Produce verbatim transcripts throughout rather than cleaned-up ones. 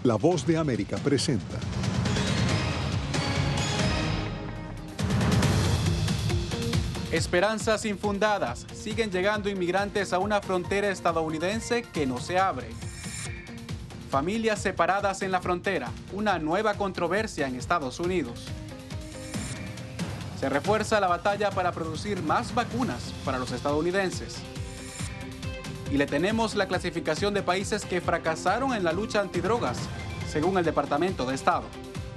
La Voz de América presenta. Esperanzas infundadas. Siguen llegando inmigrantes a una frontera estadounidense que no se abre. Familias separadas en la frontera. Una nueva controversia en Estados Unidos. Se refuerza la batalla para producir más vacunas para los estadounidenses. Y le tenemos la clasificación de países que fracasaron en la lucha antidrogas, según el Departamento de Estado.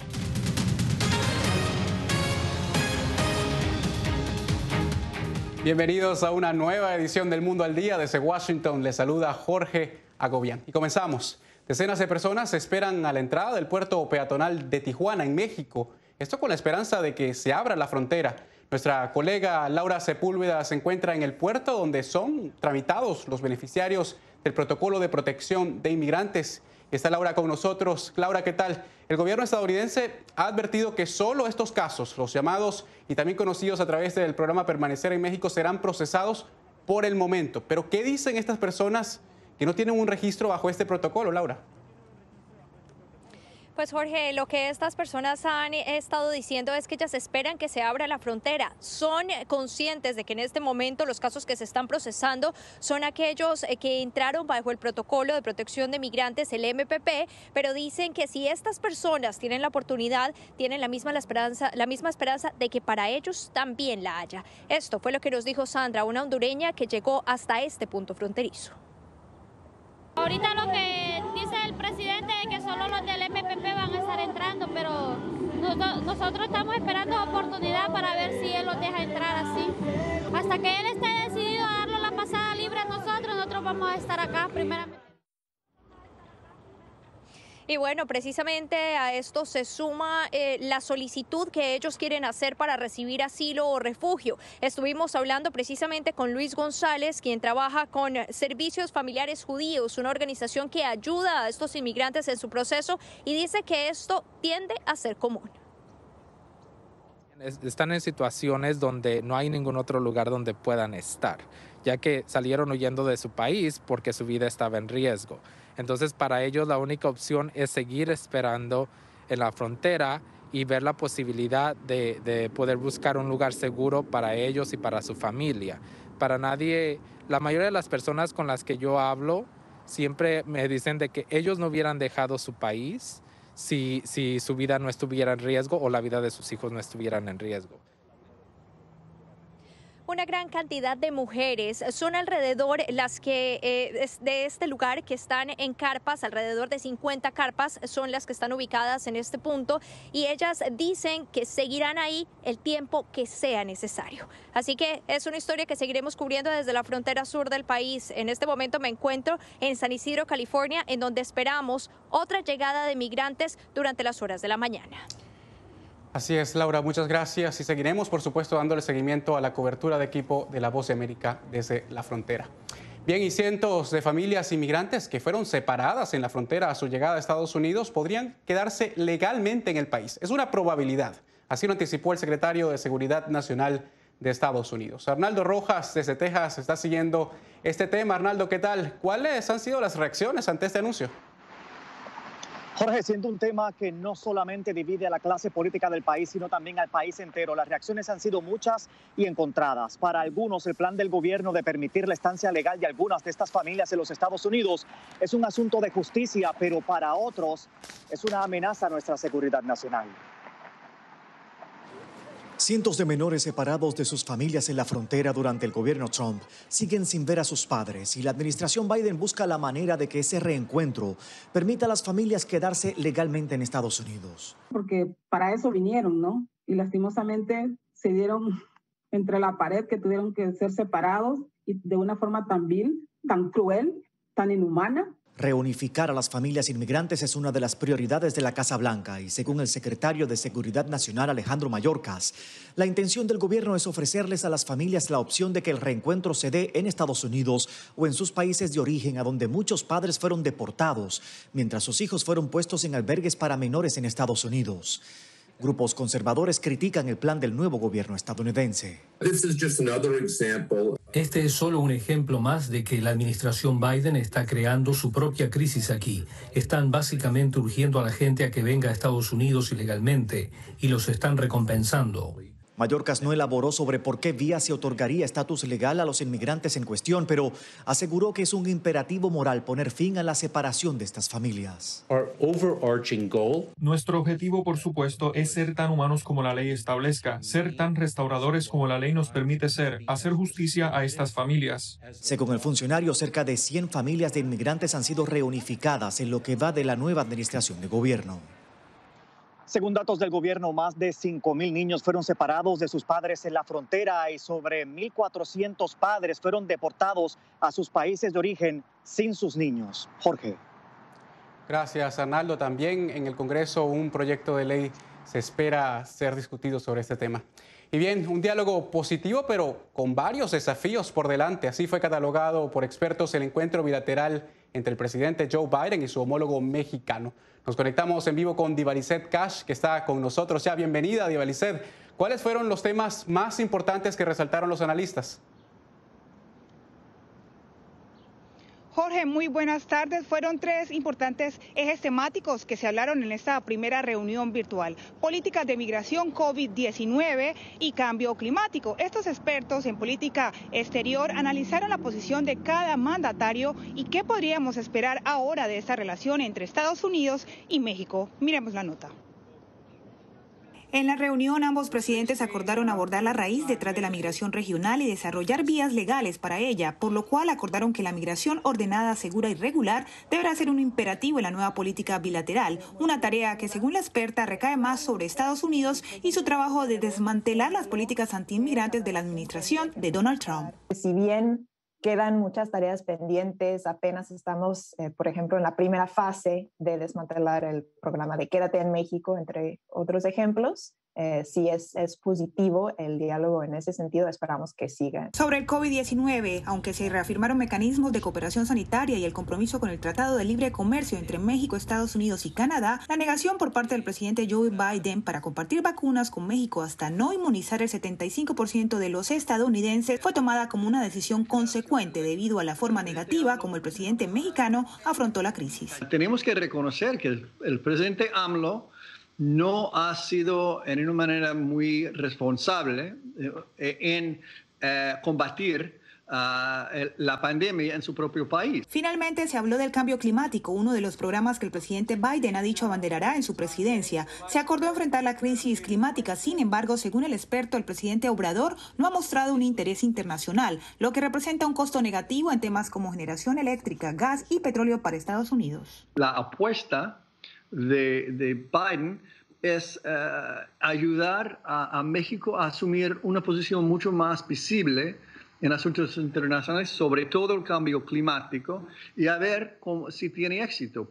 Bienvenidos a una nueva edición del Mundo al Día. Desde Washington les saluda Jorge Agobián. Y comenzamos. Decenas de personas esperan a la entrada del puerto peatonal de Tijuana, en México. Esto con la esperanza de que se abra la frontera. Nuestra colega Laura Sepúlveda se encuentra en el puerto donde son tramitados los beneficiarios del protocolo de protección de inmigrantes. Está Laura con nosotros. Laura, ¿qué tal? El gobierno estadounidense ha advertido que solo estos casos, los llamados y también conocidos a través del programa Permanecer en México, serán procesados por el momento. Pero, ¿qué dicen estas personas que no tienen un registro bajo este protocolo, Laura? Pues Jorge, lo que estas personas han estado diciendo es que ellas esperan que se abra la frontera. Son conscientes de que en este momento los casos que se están procesando son aquellos que entraron bajo el protocolo de protección de migrantes, el M P P, pero dicen que si estas personas tienen la oportunidad, tienen la misma, la esperanza, la misma esperanza de que para ellos también la haya. Esto fue lo que nos dijo Sandra, una hondureña que llegó hasta este punto fronterizo. Ahorita lo que dice el presidente es que solo los del M P P van a estar entrando, pero nosotros estamos esperando oportunidad para ver si él los deja entrar así. Hasta que él esté decidido a darle la pasada libre a nosotros, nosotros vamos a estar acá primeramente. Y bueno, precisamente a esto se suma eh, la solicitud que ellos quieren hacer para recibir asilo o refugio. Estuvimos hablando precisamente con Luis González, quien trabaja con Servicios Familiares Judíos, una organización que ayuda a estos inmigrantes en su proceso, y dice que esto tiende a ser común. Están en situaciones donde no hay ningún otro lugar donde puedan estar, ya que salieron huyendo de su país porque su vida estaba en riesgo. Entonces, para ellos la única opción es seguir esperando en la frontera y ver la posibilidad de, de poder buscar un lugar seguro para ellos y para su familia. Para nadie, la mayoría de las personas con las que yo hablo siempre me dicen de que ellos no hubieran dejado su país si, si su vida no estuviera en riesgo o la vida de sus hijos no estuvieran en riesgo. Una gran cantidad de mujeres son alrededor las que eh, de este lugar que están en carpas, alrededor de cincuenta carpas son las que están ubicadas en este punto, y ellas dicen que seguirán ahí el tiempo que sea necesario. Así que es una historia que seguiremos cubriendo desde la frontera sur del país. En este momento me encuentro en San Isidro, California, en donde esperamos otra llegada de migrantes durante las horas de la mañana. Así es, Laura, muchas gracias, y seguiremos, por supuesto, dándole seguimiento a la cobertura de equipo de La Voz de América desde la frontera. Bien, y cientos de familias inmigrantes que fueron separadas en la frontera a su llegada a Estados Unidos podrían quedarse legalmente en el país. Es una probabilidad, así lo anticipó el secretario de Seguridad Nacional de Estados Unidos. Arnaldo Rojas, desde Texas, está siguiendo este tema. Arnaldo, ¿qué tal? ¿Cuáles han sido las reacciones ante este anuncio? Jorge, siendo un tema que no solamente divide a la clase política del país, sino también al país entero. Las reacciones han sido muchas y encontradas. Para algunos, el plan del gobierno de permitir la estancia legal de algunas de estas familias en los Estados Unidos es un asunto de justicia, pero para otros es una amenaza a nuestra seguridad nacional. Cientos de menores separados de sus familias en la frontera durante el gobierno Trump siguen sin ver a sus padres, y la administración Biden busca la manera de que ese reencuentro permita a las familias quedarse legalmente en Estados Unidos. Porque para eso vinieron, ¿no? Y lastimosamente se dieron entre la pared, que tuvieron que ser separados, y de una forma tan vil, tan cruel, tan inhumana. Reunificar a las familias inmigrantes es una de las prioridades de la Casa Blanca, y según el secretario de Seguridad Nacional, Alejandro Mayorkas, la intención del gobierno es ofrecerles a las familias la opción de que el reencuentro se dé en Estados Unidos o en sus países de origen, a donde muchos padres fueron deportados, mientras sus hijos fueron puestos en albergues para menores en Estados Unidos. Grupos conservadores critican el plan del nuevo gobierno estadounidense. Este es solo un ejemplo más de que la administración Biden está creando su propia crisis aquí. Están básicamente urgiendo a la gente a que venga a Estados Unidos ilegalmente y los están recompensando. Mayorkas no elaboró sobre por qué vía se otorgaría estatus legal a los inmigrantes en cuestión, pero aseguró que es un imperativo moral poner fin a la separación de estas familias. Nuestro objetivo, por supuesto, es ser tan humanos como la ley establezca, ser tan restauradores como la ley nos permite ser, hacer justicia a estas familias. Según el funcionario, cerca de cien familias de inmigrantes han sido reunificadas en lo que va de la nueva administración de gobierno. Según datos del gobierno, más de cinco mil niños fueron separados de sus padres en la frontera y sobre mil cuatrocientos padres fueron deportados a sus países de origen sin sus niños. Jorge. Gracias, Arnaldo. También en el Congreso un proyecto de ley se espera ser discutido sobre este tema. Y bien, un diálogo positivo, pero con varios desafíos por delante. Así fue catalogado por expertos el encuentro bilateral entre el presidente Joe Biden y su homólogo mexicano. Nos conectamos en vivo con Divalicet Cash, que está con nosotros ya. Bienvenida, Divalicet. ¿Cuáles fueron los temas más importantes que resaltaron los analistas? Jorge, muy buenas tardes. Fueron tres importantes ejes temáticos que se hablaron en esta primera reunión virtual. Políticas de migración, COVID diecinueve y cambio climático. Estos expertos en política exterior analizaron la posición de cada mandatario y qué podríamos esperar ahora de esta relación entre Estados Unidos y México. Miremos la nota. En la reunión, ambos presidentes acordaron abordar la raíz detrás de la migración regional y desarrollar vías legales para ella, por lo cual acordaron que la migración ordenada, segura y regular deberá ser un imperativo en la nueva política bilateral, una tarea que, según la experta, recae más sobre Estados Unidos y su trabajo de desmantelar las políticas antiinmigrantes de la administración de Donald Trump. Si bien quedan muchas tareas pendientes, apenas estamos, eh, por ejemplo, en la primera fase de desmantelar el programa de Quédate en México, entre otros ejemplos. Eh, sí es, es positivo el diálogo en ese sentido, esperamos que siga. Sobre el COVID diecinueve, aunque se reafirmaron mecanismos de cooperación sanitaria y el compromiso con el Tratado de Libre Comercio entre México, Estados Unidos y Canadá, la negación por parte del presidente Joe Biden para compartir vacunas con México hasta no inmunizar el setenta y cinco por ciento de los estadounidenses fue tomada como una decisión consecuente debido a la forma negativa como el presidente mexicano afrontó la crisis. Tenemos que reconocer que el, el presidente AMLO no ha sido en una manera muy responsable eh, en eh, combatir uh, el, la pandemia en su propio país. Finalmente se habló del cambio climático, uno de los programas que el presidente Biden ha dicho abanderará en su presidencia. Se acordó enfrentar la crisis climática, sin embargo, según el experto, el presidente Obrador no ha mostrado un interés internacional, lo que representa un costo negativo en temas como generación eléctrica, gas y petróleo para Estados Unidos. La apuesta De, de Biden es uh, ayudar a, a México a asumir una posición mucho más visible en asuntos internacionales, sobre todo el cambio climático, y a ver cómo, si tiene éxito.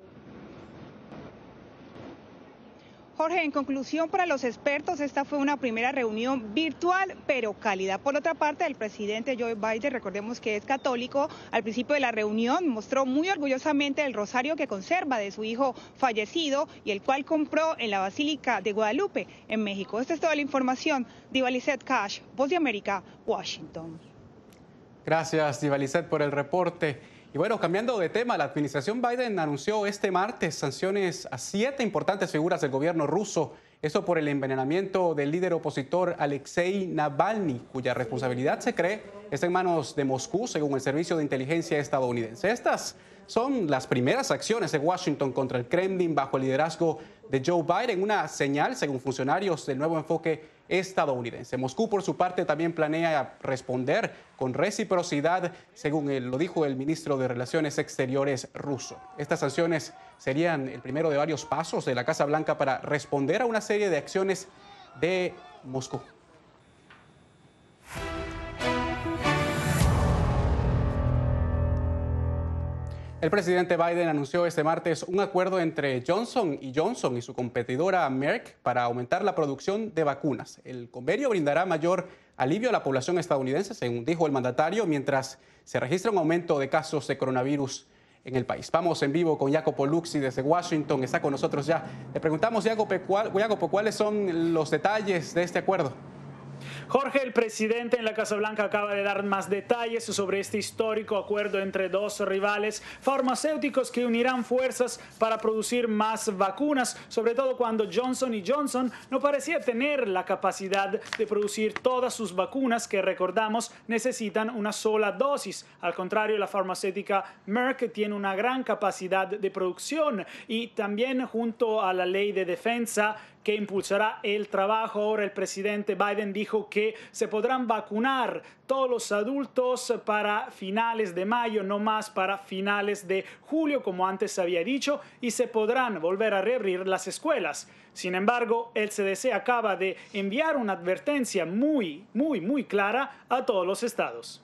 Jorge, en conclusión, para los expertos, esta fue una primera reunión virtual, pero cálida. Por otra parte, el presidente Joe Biden, recordemos que es católico, al principio de la reunión mostró muy orgullosamente el rosario que conserva de su hijo fallecido y el cual compró en la Basílica de Guadalupe, en México. Esta es toda la información. Divalicet Cash, Voz de América, Washington. Gracias, Divalicet, por el reporte. Y bueno, cambiando de tema, la administración Biden anunció este martes sanciones a siete importantes figuras del gobierno ruso. Esto por el envenenamiento del líder opositor Alexei Navalny, cuya responsabilidad se cree está en manos de Moscú, según el Servicio de Inteligencia estadounidense. Estas son las primeras acciones de Washington contra el Kremlin bajo el liderazgo de Joe Biden, una señal, según funcionarios, del nuevo enfoque estadounidense. Moscú, por su parte, también planea responder con reciprocidad, según él, lo dijo el ministro de Relaciones Exteriores ruso. Estas sanciones serían el primero de varios pasos de la Casa Blanca para responder a una serie de acciones de Moscú. El presidente Biden anunció este martes un acuerdo entre Johnson y Johnson y su competidora Merck para aumentar la producción de vacunas. El convenio brindará mayor alivio a la población estadounidense, según dijo el mandatario, mientras se registra un aumento de casos de coronavirus en el país. Vamos en vivo con Jacopo Luzzi desde Washington, está con nosotros ya. Le preguntamos, Jacopo, ¿cuál, Jacopo, ¿cuáles son los detalles de este acuerdo? Jorge, el presidente en la Casa Blanca acaba de dar más detalles sobre este histórico acuerdo entre dos rivales farmacéuticos que unirán fuerzas para producir más vacunas, sobre todo cuando Johnson y Johnson no parecía tener la capacidad de producir todas sus vacunas que, recordamos, necesitan una sola dosis. Al contrario, la farmacéutica Merck tiene una gran capacidad de producción y también junto a la ley de defensa que impulsará el trabajo. Ahora el presidente Biden dijo que se podrán vacunar todos los adultos para finales de mayo, no más para finales de julio, como antes había dicho, y se podrán volver a reabrir las escuelas. Sin embargo, el C D C acaba de enviar una advertencia muy, muy, muy clara a todos los estados.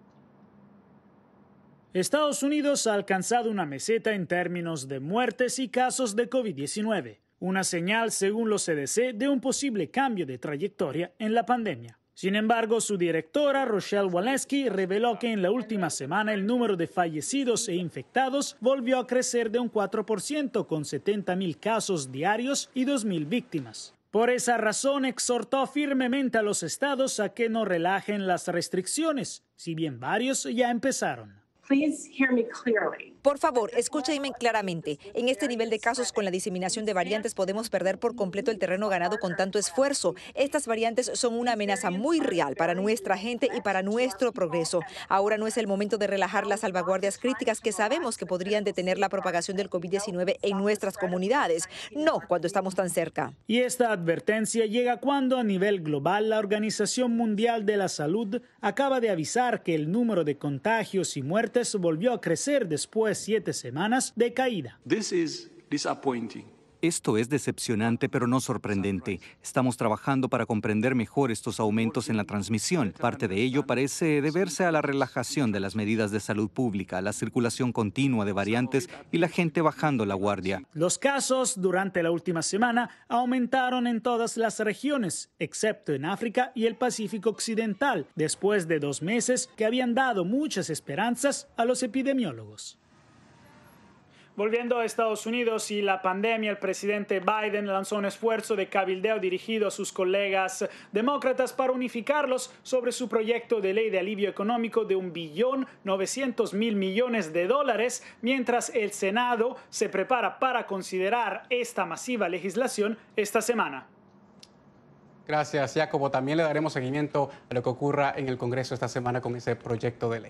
Estados Unidos ha alcanzado una meseta en términos de muertes y casos de COVID diecinueve. Una señal, según los C D C, de un posible cambio de trayectoria en la pandemia. Sin embargo, su directora, Rochelle Walensky, reveló que en la última semana el número de fallecidos e infectados volvió a crecer de un cuatro por ciento, con setenta mil casos diarios y dos mil víctimas. Por esa razón, exhortó firmemente a los estados a que no relajen las restricciones, si bien varios ya empezaron. Please hear me clearly. Por favor, escúchenme claramente. En este nivel de casos con la diseminación de variantes podemos perder por completo el terreno ganado con tanto esfuerzo. Estas variantes son una amenaza muy real para nuestra gente y para nuestro progreso. Ahora no es el momento de relajar las salvaguardias críticas que sabemos que podrían detener la propagación del COVID diecinueve en nuestras comunidades. No cuando estamos tan cerca. Y esta advertencia llega cuando a nivel global la Organización Mundial de la Salud acaba de avisar que el número de contagios y muertes volvió a crecer después siete semanas de caída. This is disappointing. Esto es decepcionante, pero no sorprendente. Estamos trabajando para comprender mejor estos aumentos en la transmisión. Parte de ello parece deberse a la relajación de las medidas de salud pública, la circulación continua de variantes y la gente bajando la guardia. Los casos durante la última semana aumentaron en todas las regiones, excepto en África y el Pacífico Occidental, después de dos meses que habían dado muchas esperanzas a los epidemiólogos. Volviendo a Estados Unidos y la pandemia, el presidente Biden lanzó un esfuerzo de cabildeo dirigido a sus colegas demócratas para unificarlos sobre su proyecto de ley de alivio económico de un billón novecientos mil millones de dólares, mientras el Senado se prepara para considerar esta masiva legislación esta semana. Gracias, Jacopo. También le daremos seguimiento a lo que ocurra en el Congreso esta semana con ese proyecto de ley.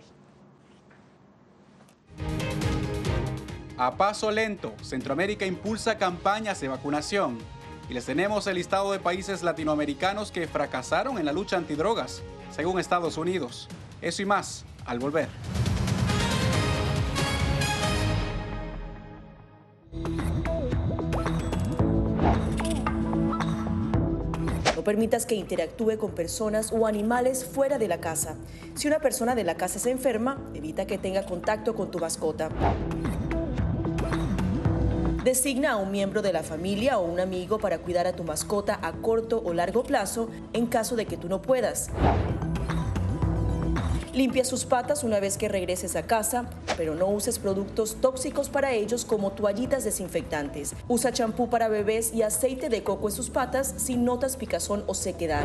A paso lento, Centroamérica impulsa campañas de vacunación. Y les tenemos el listado de países latinoamericanos que fracasaron en la lucha antidrogas, según Estados Unidos. Eso y más, al volver. No permitas que interactúe con personas o animales fuera de la casa. Si una persona de la casa se enferma, evita que tenga contacto con tu mascota. Designa a un miembro de la familia o un amigo para cuidar a tu mascota a corto o largo plazo en caso de que tú no puedas. Limpia sus patas una vez que regreses a casa, pero no uses productos tóxicos para ellos como toallitas desinfectantes. Usa champú para bebés y aceite de coco en sus patas si notas picazón o sequedad.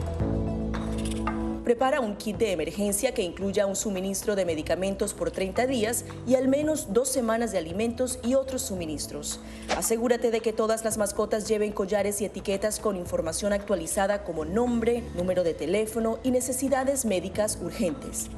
Prepara un kit de emergencia que incluya un suministro de medicamentos por treinta días y al menos dos semanas de alimentos y otros suministros. Asegúrate de que todas las mascotas lleven collares y etiquetas con información actualizada como nombre, número de teléfono y necesidades médicas urgentes.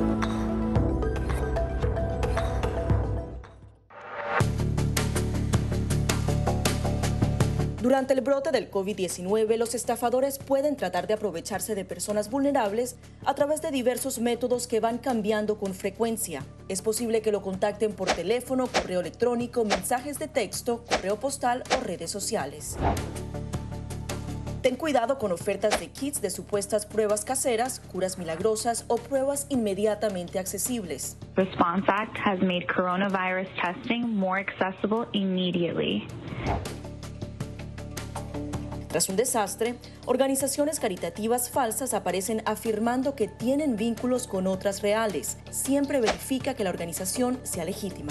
Durante el brote del COVID diecinueve, los estafadores pueden tratar de aprovecharse de personas vulnerables a través de diversos métodos que van cambiando con frecuencia. Es posible que lo contacten por teléfono, correo electrónico, mensajes de texto, correo postal o redes sociales. Ten cuidado con ofertas de kits de supuestas pruebas caseras, curas milagrosas o pruebas inmediatamente accesibles. Response Act has made coronavirus testing more accessible immediately. Tras un desastre, organizaciones caritativas falsas aparecen afirmando que tienen vínculos con otras reales. Siempre verifica que la organización sea legítima.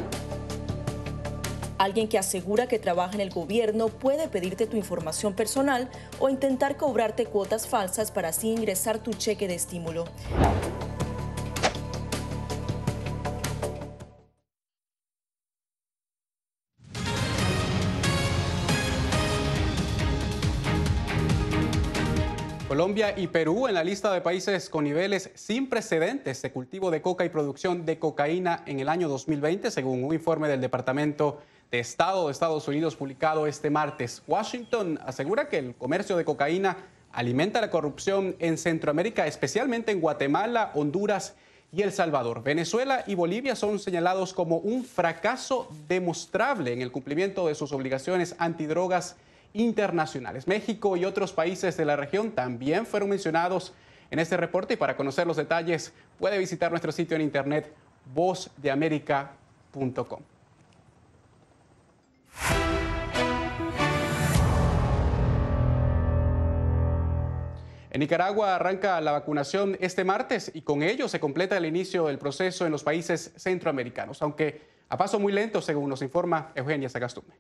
Alguien que asegura que trabaja en el gobierno puede pedirte tu información personal o intentar cobrarte cuotas falsas para así ingresar tu cheque de estímulo. Colombia y Perú en la lista de países con niveles sin precedentes de cultivo de coca y producción de cocaína en el año dos mil veinte, según un informe del Departamento de Estado de Estados Unidos publicado este martes. Washington asegura que el comercio de cocaína alimenta la corrupción en Centroamérica, especialmente en Guatemala, Honduras y El Salvador. Venezuela y Bolivia son señalados como un fracaso demostrable en el cumplimiento de sus obligaciones antidrogas internacionales. México y otros países de la región también fueron mencionados en este reporte, y para conocer los detalles puede visitar nuestro sitio en internet voz de américa punto com. En Nicaragua arranca la vacunación este martes y con ello se completa el inicio del proceso en los países centroamericanos, aunque a paso muy lento, según nos informa Eugenia Sagastume.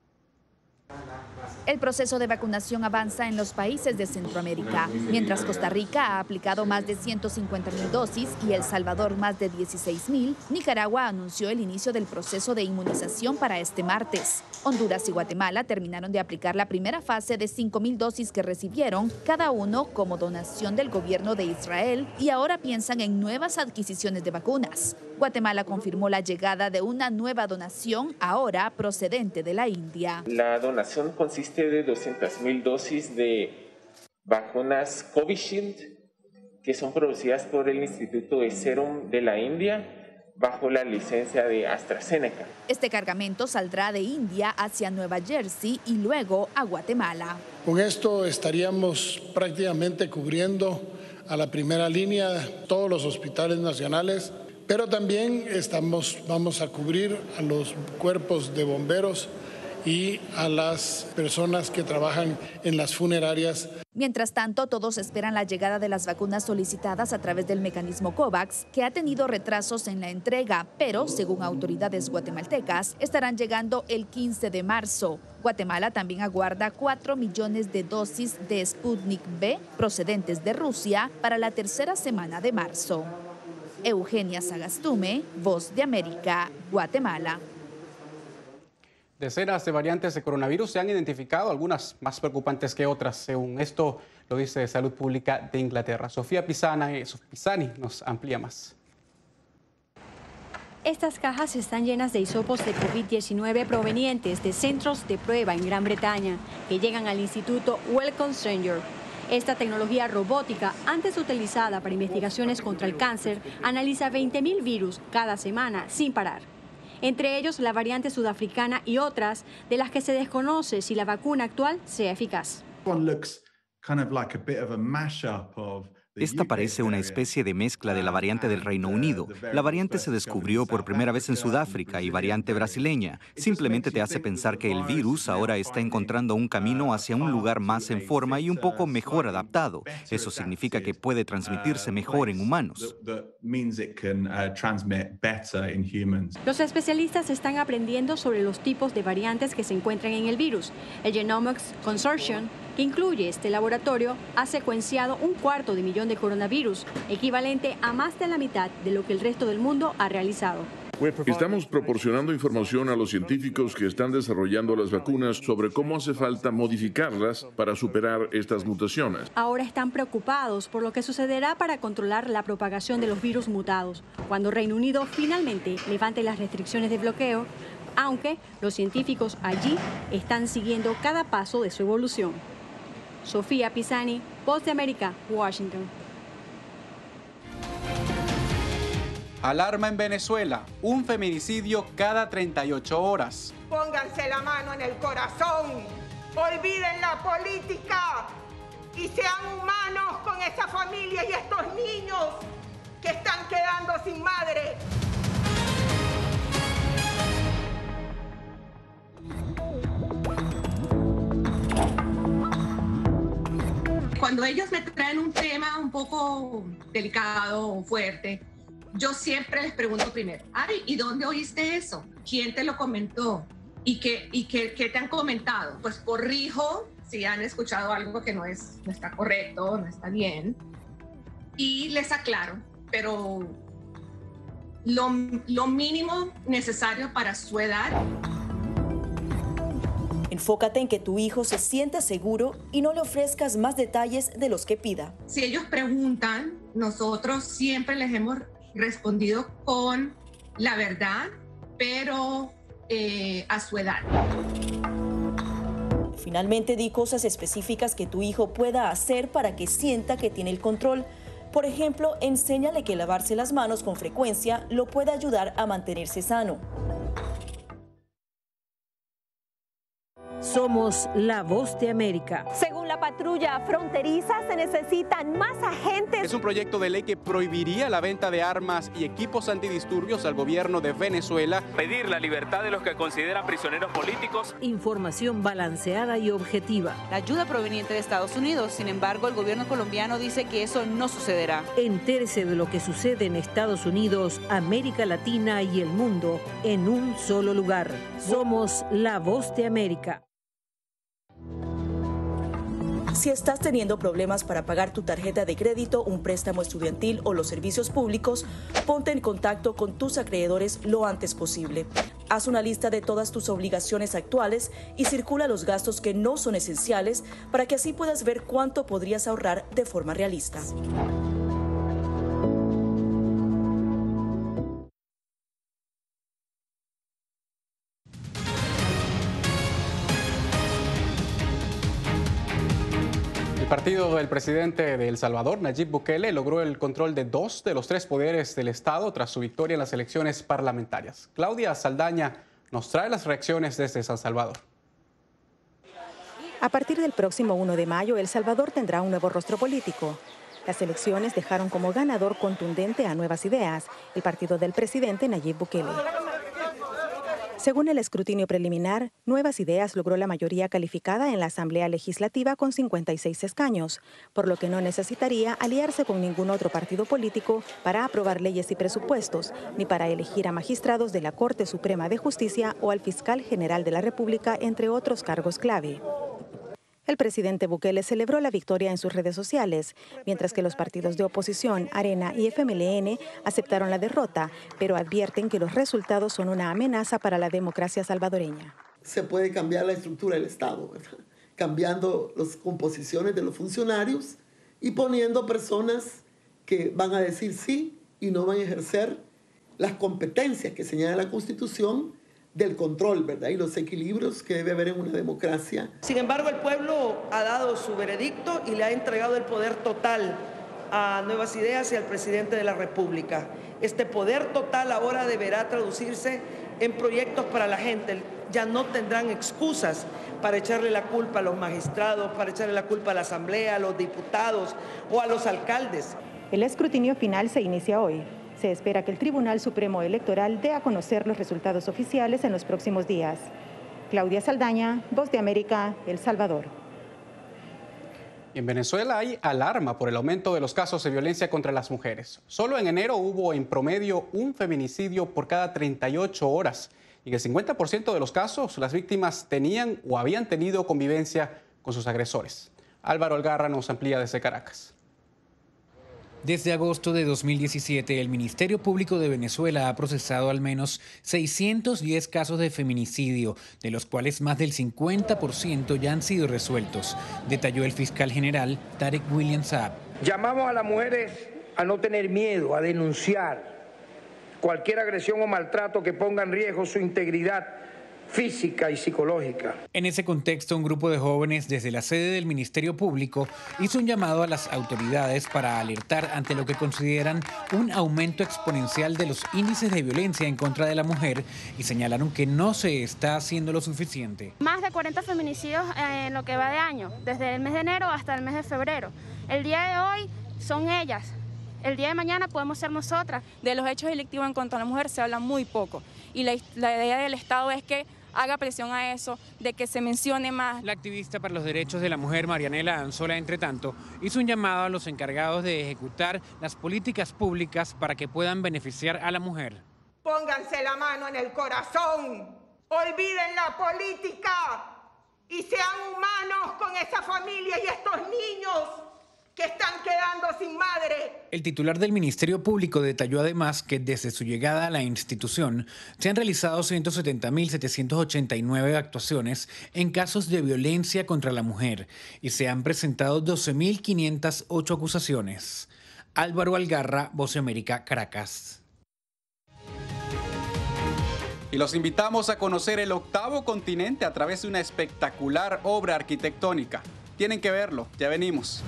El proceso de vacunación avanza en los países de Centroamérica. Mientras Costa Rica ha aplicado más de ciento cincuenta mil dosis y El Salvador más de dieciséis mil, Nicaragua anunció el inicio del proceso de inmunización para este martes. Honduras y Guatemala terminaron de aplicar la primera fase de cinco mil dosis que recibieron, cada uno como donación del gobierno de Israel, y ahora piensan en nuevas adquisiciones de vacunas. Guatemala confirmó la llegada de una nueva donación, ahora procedente de la India. La donación consiste de doscientas mil dosis de vacunas Covishield, que son producidas por el Instituto de Serum de la India, bajo la licencia de AstraZeneca. Este cargamento saldrá de India hacia Nueva Jersey y luego a Guatemala. Con esto estaríamos prácticamente cubriendo a la primera línea todos los hospitales nacionales, pero también estamos, vamos a cubrir a los cuerpos de bomberos y a las personas que trabajan en las funerarias. Mientras tanto, todos esperan la llegada de las vacunas solicitadas a través del mecanismo COVAX, que ha tenido retrasos en la entrega, pero según autoridades guatemaltecas, estarán llegando el quince de marzo. Guatemala también aguarda cuatro millones de dosis de Sputnik V procedentes de Rusia para la tercera semana de marzo. Eugenia Sagastume, Voz de América, Guatemala. Decenas de variantes de coronavirus se han identificado, algunas más preocupantes que otras, según esto lo dice Salud Pública de Inglaterra. Sofía Pisani, Pisani nos amplía más. Estas cajas están llenas de hisopos de COVID diecinueve provenientes de centros de prueba en Gran Bretaña, que llegan al Instituto Wellcome Stranger. Esta tecnología robótica, antes utilizada para investigaciones contra el cáncer, analiza veinte mil virus cada semana sin parar. Entre ellos la variante sudafricana y otras de las que se desconoce si la vacuna actual sea eficaz. Esta parece una especie de mezcla de la variante del Reino Unido. La variante se descubrió por primera vez en Sudáfrica y variante brasileña. Simplemente te hace pensar que el virus ahora está encontrando un camino hacia un lugar más en forma y un poco mejor adaptado. Eso significa que puede transmitirse mejor en humanos. Los especialistas están aprendiendo sobre los tipos de variantes que se encuentran en el virus. El Genomics Consortium, que incluye este laboratorio, ha secuenciado un cuarto de millón de coronavirus, equivalente a más de la mitad de lo que el resto del mundo ha realizado. Estamos proporcionando información a los científicos que están desarrollando las vacunas sobre cómo hace falta modificarlas para superar estas mutaciones. Ahora están preocupados por lo que sucederá para controlar la propagación de los virus mutados, cuando Reino Unido finalmente levante las restricciones de bloqueo, aunque los científicos allí están siguiendo cada paso de su evolución. Sofía Pisani, Voz de América, Washington. Alarma en Venezuela, un feminicidio cada treinta y ocho horas. Pónganse la mano en el corazón, olviden la política y sean humanos con esa familia y estos niños que están quedando sin madre. cuando ellos me traen un tema un poco delicado o fuerte, yo siempre les pregunto primero, Ari, ¿y dónde oíste eso? ¿Quién te lo comentó? ¿Y qué, y qué, qué te han comentado? Pues corrijo si han escuchado algo que no, es, no está correcto, no está bien, y les aclaro, pero lo, lo mínimo necesario para su edad. Enfócate en que tu hijo se sienta seguro y no le ofrezcas más detalles de los que pida. Si ellos preguntan, nosotros siempre les hemos respondido con la verdad, pero eh, a su edad. Finalmente, di cosas específicas que tu hijo pueda hacer para que sienta que tiene el control. Por ejemplo, enséñale que lavarse las manos con frecuencia lo puede ayudar a mantenerse sano. Somos la voz de América. Según la patrulla fronteriza, se necesitan más agentes. Es un proyecto de ley que prohibiría la venta de armas y equipos antidisturbios al gobierno de Venezuela. Pedir la libertad de los que consideran prisioneros políticos. Información balanceada y objetiva. La ayuda proveniente de Estados Unidos. Sin embargo, el gobierno colombiano dice que eso no sucederá. Entérese de lo que sucede en Estados Unidos, América Latina y el mundo en un solo lugar. Somos la voz de América. Si estás teniendo problemas para pagar tu tarjeta de crédito, un préstamo estudiantil o los servicios públicos, ponte en contacto con tus acreedores lo antes posible. Haz una lista de todas tus obligaciones actuales y circula los gastos que no son esenciales para que así puedas ver cuánto podrías ahorrar de forma realista. El partido del presidente de El Salvador, Nayib Bukele, logró el control de dos de los tres poderes del Estado tras su victoria en las elecciones parlamentarias. Claudia Saldaña nos trae las reacciones desde San Salvador. A partir del próximo uno de mayo, El Salvador tendrá un nuevo rostro político. Las elecciones dejaron como ganador contundente a Nuevas Ideas, el partido del presidente Nayib Bukele. Según el escrutinio preliminar, Nuevas Ideas logró la mayoría calificada en la Asamblea Legislativa con cincuenta y seis escaños, por lo que no necesitaría aliarse con ningún otro partido político para aprobar leyes y presupuestos, ni para elegir a magistrados de la Corte Suprema de Justicia o al fiscal general de la República, entre otros cargos clave. El presidente Bukele celebró la victoria en sus redes sociales, mientras que los partidos de oposición, Arena y F M L N, aceptaron la derrota, pero advierten que los resultados son una amenaza para la democracia salvadoreña. Se puede cambiar la estructura del Estado, ¿verdad? Cambiando las composiciones de los funcionarios y poniendo personas que van a decir sí y no van a ejercer las competencias que señala la Constitución del control, ¿verdad? Y los equilibrios que debe haber en una democracia. Sin embargo, el pueblo ha dado su veredicto y le ha entregado el poder total a Nuevas Ideas y al presidente de la República. Este poder total ahora deberá traducirse en proyectos para la gente. Ya no tendrán excusas para echarle la culpa a los magistrados, para echarle la culpa a la Asamblea, a los diputados o a los alcaldes. El escrutinio final se inicia hoy. Se espera que el Tribunal Supremo Electoral dé a conocer los resultados oficiales en los próximos días. Claudia Saldaña, Voz de América, El Salvador. En Venezuela hay alarma por el aumento de los casos de violencia contra las mujeres. Solo en enero hubo en promedio un feminicidio por cada treinta y ocho horas. Y en el cincuenta por ciento de los casos, las víctimas tenían o habían tenido convivencia con sus agresores. Álvaro Algarra nos amplía desde Caracas. Desde agosto de dos mil diecisiete, el Ministerio Público de Venezuela ha procesado al menos seiscientos diez casos de feminicidio, de los cuales más del cincuenta por ciento ya han sido resueltos, detalló el fiscal general Tarek William Saab. Llamamos a las mujeres a no tener miedo, a denunciar cualquier agresión o maltrato que ponga en riesgo su integridad física y psicológica. En ese contexto, un grupo de jóvenes desde la sede del Ministerio Público hizo un llamado a las autoridades para alertar ante lo que consideran un aumento exponencial de los índices de violencia en contra de la mujer y señalaron que no se está haciendo lo suficiente. Más de cuarenta feminicidios en lo que va de año, desde el mes de enero hasta el mes de febrero. El día de hoy son ellas. El día de mañana podemos ser nosotras. De los hechos delictivos en contra de la mujer se habla muy poco y la, la idea del Estado es que haga presión a eso, de que se mencione más. La activista para los derechos de la mujer, Marianela Anzola, entre tanto, hizo un llamado a los encargados de ejecutar las políticas públicas para que puedan beneficiar a la mujer. Pónganse la mano en el corazón, olviden la política y sean humanos con esa familia y estos niños que están quedando sin madre. El titular del Ministerio Público detalló además que desde su llegada a la institución se han realizado ciento setenta mil setecientas ochenta y nueve actuaciones en casos de violencia contra la mujer y se han presentado doce mil quinientas ocho acusaciones. Álvaro Algarra, Voz de América, Caracas. Y los invitamos a conocer el octavo continente a través de una espectacular obra arquitectónica. Tienen que verlo, ya venimos.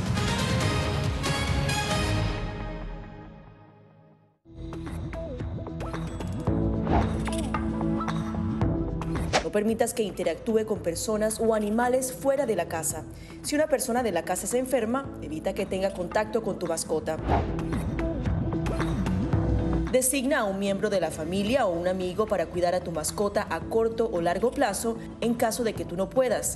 No permitas que interactúe con personas o animales fuera de la casa. Si una persona de la casa se enferma, evita que tenga contacto con tu mascota. Designa a un miembro de la familia o un amigo para cuidar a tu mascota a corto o largo plazo en caso de que tú no puedas.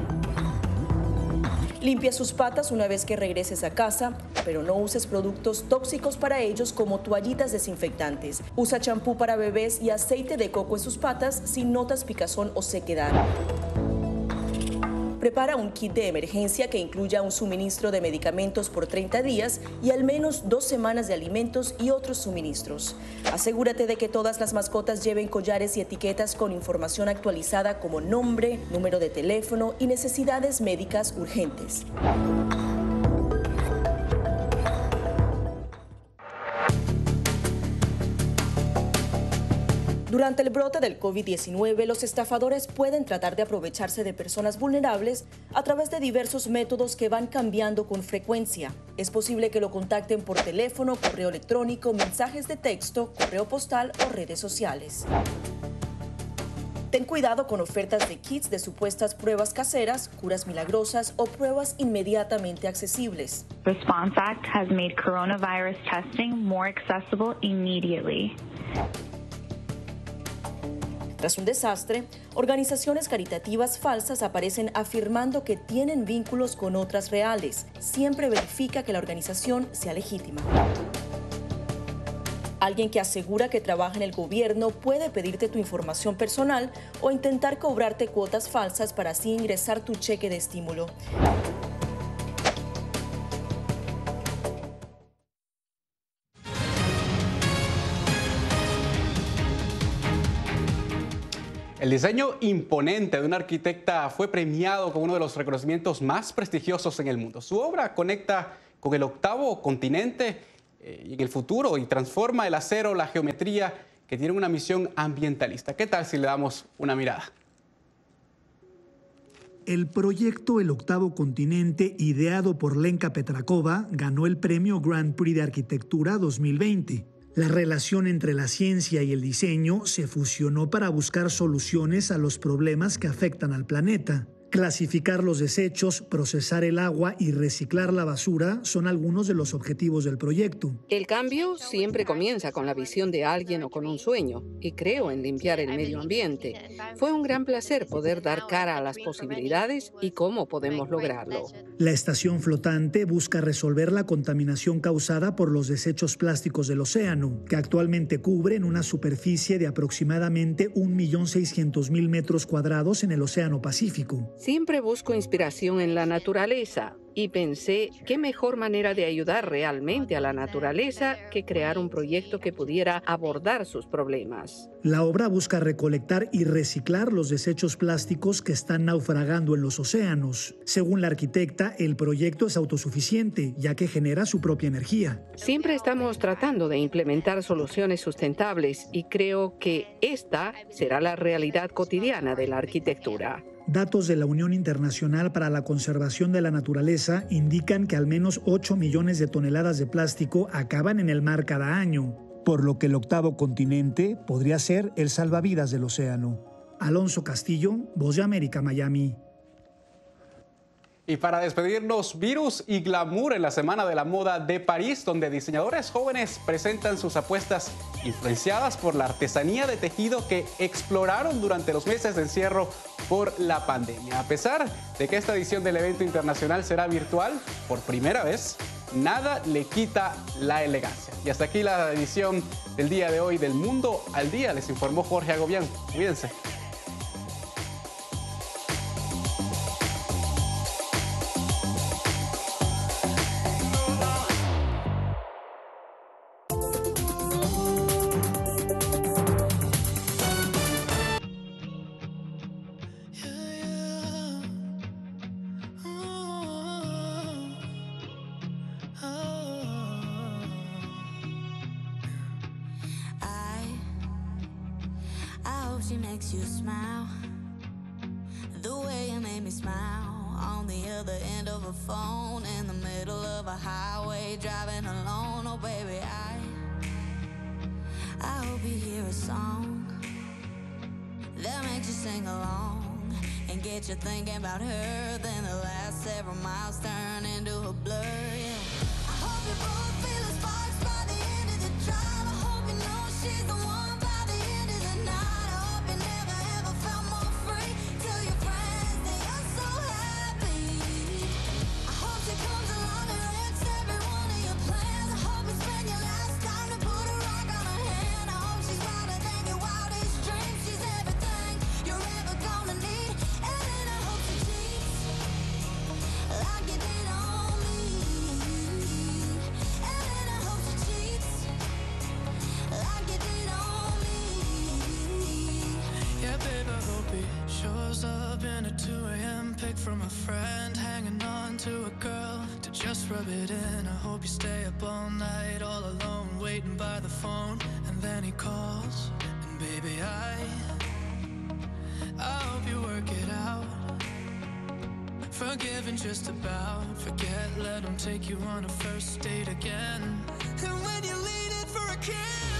Limpia sus patas una vez que regreses a casa, pero no uses productos tóxicos para ellos como toallitas desinfectantes. Usa champú para bebés y aceite de coco en sus patas si notas picazón o sequedad. Prepara un kit de emergencia que incluya un suministro de medicamentos por treinta días y al menos dos semanas de alimentos y otros suministros. Asegúrate de que todas las mascotas lleven collares y etiquetas con información actualizada como nombre, número de teléfono y necesidades médicas urgentes. Durante el brote del COVID diecinueve, los estafadores pueden tratar de aprovecharse de personas vulnerables a través de diversos métodos que van cambiando con frecuencia. Es posible que lo contacten por teléfono, correo electrónico, mensajes de texto, correo postal o redes sociales. Ten cuidado con ofertas de kits de supuestas pruebas caseras, curas milagrosas o pruebas inmediatamente accesibles. Response Act has made coronavirus testing more accessible immediately. Tras un desastre, organizaciones caritativas falsas aparecen afirmando que tienen vínculos con otras reales. Siempre verifica que la organización sea legítima. Alguien que asegura que trabaja en el gobierno puede pedirte tu información personal o intentar cobrarte cuotas falsas para así ingresar tu cheque de estímulo. El diseño imponente de una arquitecta fue premiado con uno de los reconocimientos más prestigiosos en el mundo. Su obra conecta con el octavo continente eh, y en el futuro y transforma el acero, la geometría, que tiene una misión ambientalista. ¿Qué tal si le damos una mirada? El proyecto El Octavo Continente, ideado por Lenka Petrakova, ganó el premio Grand Prix de Arquitectura dos mil veinte. La relación entre la ciencia y el diseño se fusionó para buscar soluciones a los problemas que afectan al planeta. Clasificar los desechos, procesar el agua y reciclar la basura son algunos de los objetivos del proyecto. El cambio siempre comienza con la visión de alguien o con un sueño, y creo en limpiar el medio ambiente. Fue un gran placer poder dar cara a las posibilidades y cómo podemos lograrlo. La estación flotante busca resolver la contaminación causada por los desechos plásticos del océano, que actualmente cubren una superficie de aproximadamente un millón seiscientos mil metros cuadrados en el Océano Pacífico. Siempre busco inspiración en la naturaleza y pensé qué mejor manera de ayudar realmente a la naturaleza que crear un proyecto que pudiera abordar sus problemas. La obra busca recolectar y reciclar los desechos plásticos que están naufragando en los océanos. Según la arquitecta, el proyecto es autosuficiente, ya que genera su propia energía. Siempre estamos tratando de implementar soluciones sustentables y creo que esta será la realidad cotidiana de la arquitectura. Datos de la Unión Internacional para la Conservación de la Naturaleza indican que al menos ocho millones de toneladas de plástico acaban en el mar cada año, por lo que el octavo continente podría ser el salvavidas del océano. Alonso Castillo, Voz de América, Miami. Y para despedirnos, virus y glamour en la Semana de la Moda de París, donde diseñadores jóvenes presentan sus apuestas influenciadas por la artesanía de tejido que exploraron durante los meses de encierro por la pandemia. A pesar de que esta edición del evento internacional será virtual, por primera vez, nada le quita la elegancia. Y hasta aquí la edición del día de hoy del Mundo al Día. Les informó Jorge Agobián. Cuídense. She makes you smile the way you made me smile on the other end of a phone in the middle of a highway driving alone. Oh baby, I I hope you hear a song that makes you sing along and get you thinking about her. Then the last several miles turn into a blur. Yeah. I hope you both feel the sparks by the end of the drive. I hope you know she's the one by the end of the night. Shows up in a two a m pic from a friend, hanging on to a girl to just rub it in. I hope you stay up all night, all alone, waiting by the phone, and then he calls, and baby I, I hope you work it out. Forgiving just about, forget, let him take you on a first date again. And when you lean in for a kiss,